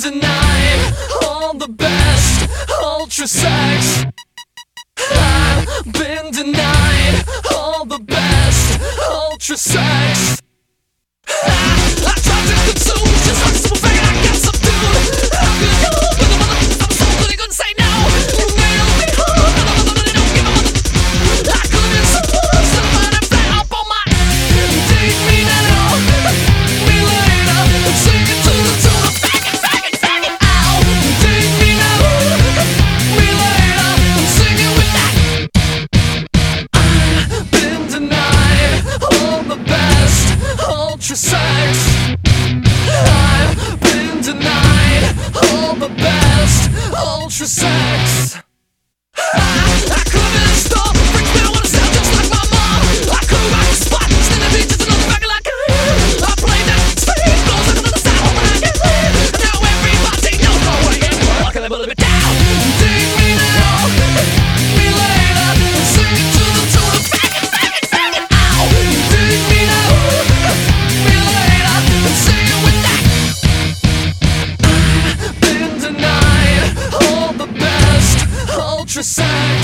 denied all the best ultra sex. I've been denied all the best ultra sex. I tried to consume just like a simple faggot I got subdued. How could you with the mother I'm so good he couldn't say no. You nailed me hard, I don't give a mother. I couldn't support somebody flat up on my take me now, me later, and sing it to the tune of faggot, faggot, faggot. Ow, take me now, me later, and sing it with that. I've been denied all the best ultra sex. I've been denied all the best ultra sex. I couldn't stop, freaks me, I wanna sound just like my mom. I could rock the spot, stand the beat, just another faggot like I am. I played that speed, blows like another sound, hoping I can live. And now everybody knows my way, I can level it down. Take me now, me later, and sing it to the tune of faggot, faggot, faggot. Ow, take me now, me later, and sing it with that. I've been denied all the best ultra sex.